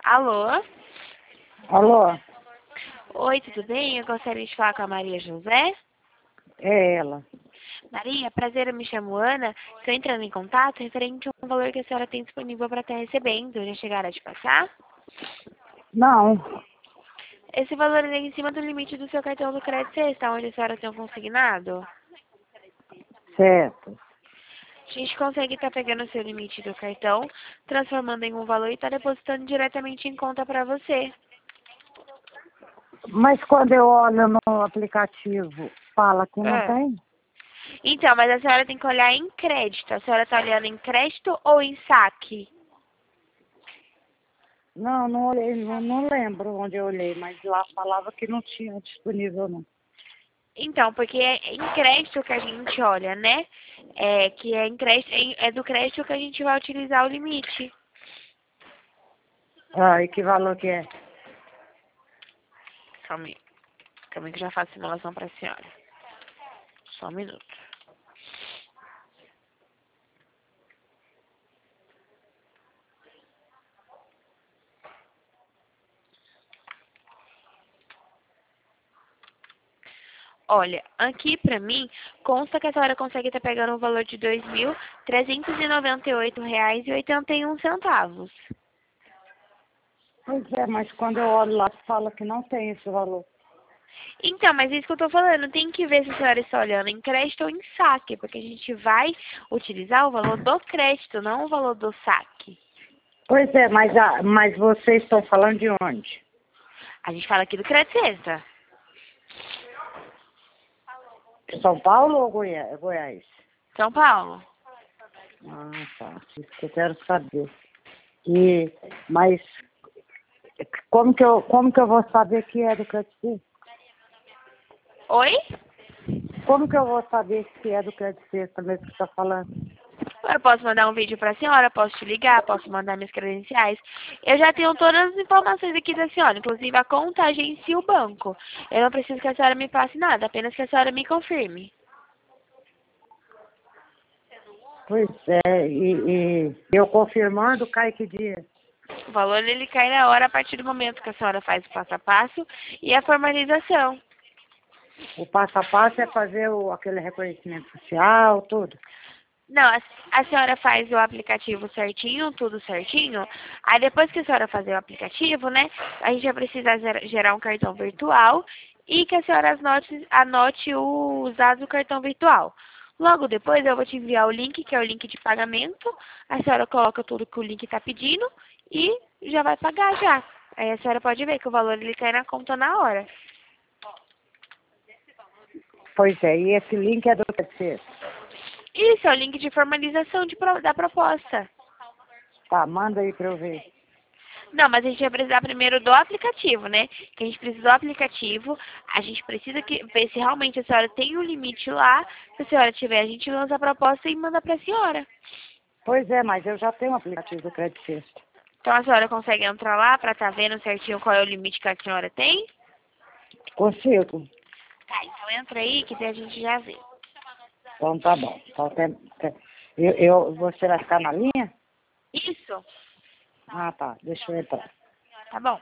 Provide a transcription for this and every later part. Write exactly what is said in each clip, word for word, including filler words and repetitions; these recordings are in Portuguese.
Alô? Alô? Oi, tudo bem? Eu gostaria de falar com a Maria José. É ela. Maria, prazer, eu me chamo Ana. Estou entrando em contato referente a um valor que a senhora tem disponível para estar recebendo. Já chegaram a te passar? Não, Esse valor é em cima do limite do seu cartão do crédito sexta, onde a senhora tem um consignado. certo. A gente consegue estar pegando o seu limite do cartão, transformando em um valor e estar depositando diretamente em conta para você. Mas quando eu olho no aplicativo, fala que não Ah. tem? Então, mas a senhora tem que olhar em crédito. A senhora está olhando em crédito ou em saque? Não, não olhei, não, não lembro onde eu olhei, mas lá falava que não tinha disponível não. Então, porque é em crédito que a gente olha, né? É que é em crédito, é é do crédito que a gente vai utilizar o limite. Ah, e que valor que é? Calma aí. Calma aí que eu já faço simulação para a senhora. Só um minuto. Olha, aqui pra mim, consta que a senhora consegue estar pegando um valor de dois mil trezentos e noventa e oito reais e oitenta e um centavos. Pois é, mas quando eu olho lá, fala que não tem esse valor. Então, mas é isso que eu tô falando, tem que ver se a senhora está olhando em crédito ou em saque, porque a gente vai utilizar o valor do crédito, não o valor do saque. Pois é, mas, a, mas vocês estão falando de onde? A gente fala aqui do crédito extra. São Paulo ou Goiás? Goiás? São Paulo. Ah, tá. Isso que eu quero saber. E, mas como que eu, como que eu vou saber que é do crédito? Oi? Como que eu vou saber se é do crédito sexta mesmo que você está falando? Eu posso mandar um vídeo pra senhora, posso te ligar, posso mandar minhas credenciais. Eu já tenho todas as informações aqui da senhora, inclusive a conta, a agência e o banco. Eu não preciso que a senhora me passe nada, apenas que a senhora me confirme. Pois é, e, e eu confirmando, cai que dia? O valor ele cai na hora a partir do momento que a senhora faz o passo a passo e a formalização. O passo a passo é fazer o, aquele reconhecimento social, tudo. Não, a, a senhora faz o aplicativo certinho, tudo certinho. Aí depois que a senhora fazer o aplicativo, né, a gente vai precisar ger- gerar um cartão virtual e que a senhora anote, anote os dados do cartão virtual. Logo depois eu vou te enviar o link, que é o link de pagamento. A senhora coloca tudo que o link está pedindo e já vai pagar já. Aí a senhora pode ver que o valor ele cai na conta na hora. Pois é, e esse link é do crédito sexta. Isso é o link de formalização de pro- da proposta. Tá, manda aí para eu ver. Não, mas a gente vai precisar primeiro do aplicativo, né? Que a gente precisa do aplicativo. A gente precisa que, ver se realmente a senhora tem um limite lá. Se a senhora tiver, a gente lança a proposta e manda para a senhora. Pois é, mas eu já tenho um aplicativo do crédito sexta. Então a senhora consegue entrar lá para estar vendo certinho qual é o limite que a senhora tem? Consigo. Tá, então entra aí que daí a gente já vê. Então tá bom. Então, tem, tem- eu, eu, você vai ficar na linha? Isso, Ah, tá. Deixa eu entrar. tá bom.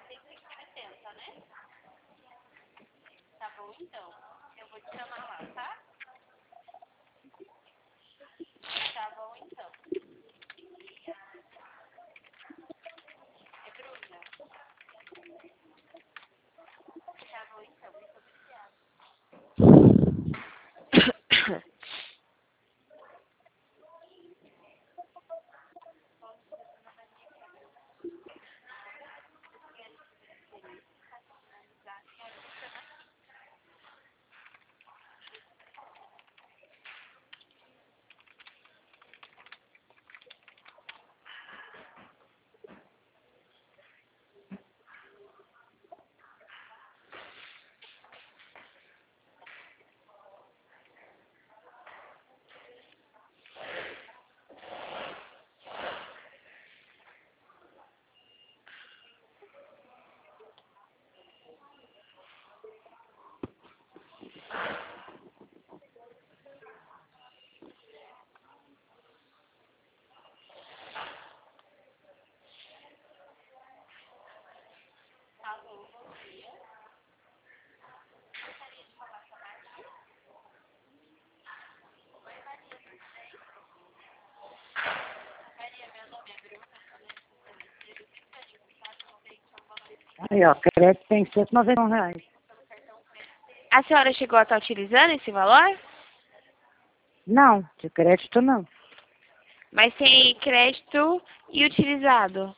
Aí, ó, crédito tem cento e noventa e um reais. A senhora chegou a estar utilizando esse valor? Não, de crédito não. Mas tem crédito e utilizado.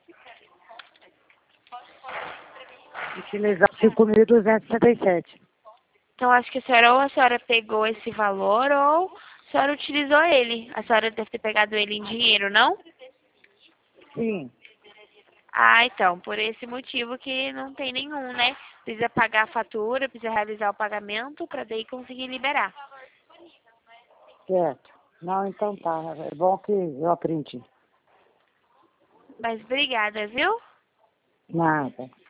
Utilizar cinco mil duzentos e sessenta e sete. Então, acho que a senhora, ou a senhora pegou esse valor, ou a senhora utilizou ele. A senhora deve ter pegado ele em dinheiro, não? Sim. Ah, então, por esse motivo que não tem nenhum, né? Precisa pagar a fatura, precisa realizar o pagamento para daí conseguir liberar. Certo. Não, então tá. É bom que eu aprendi. Mas obrigada, viu? Nada.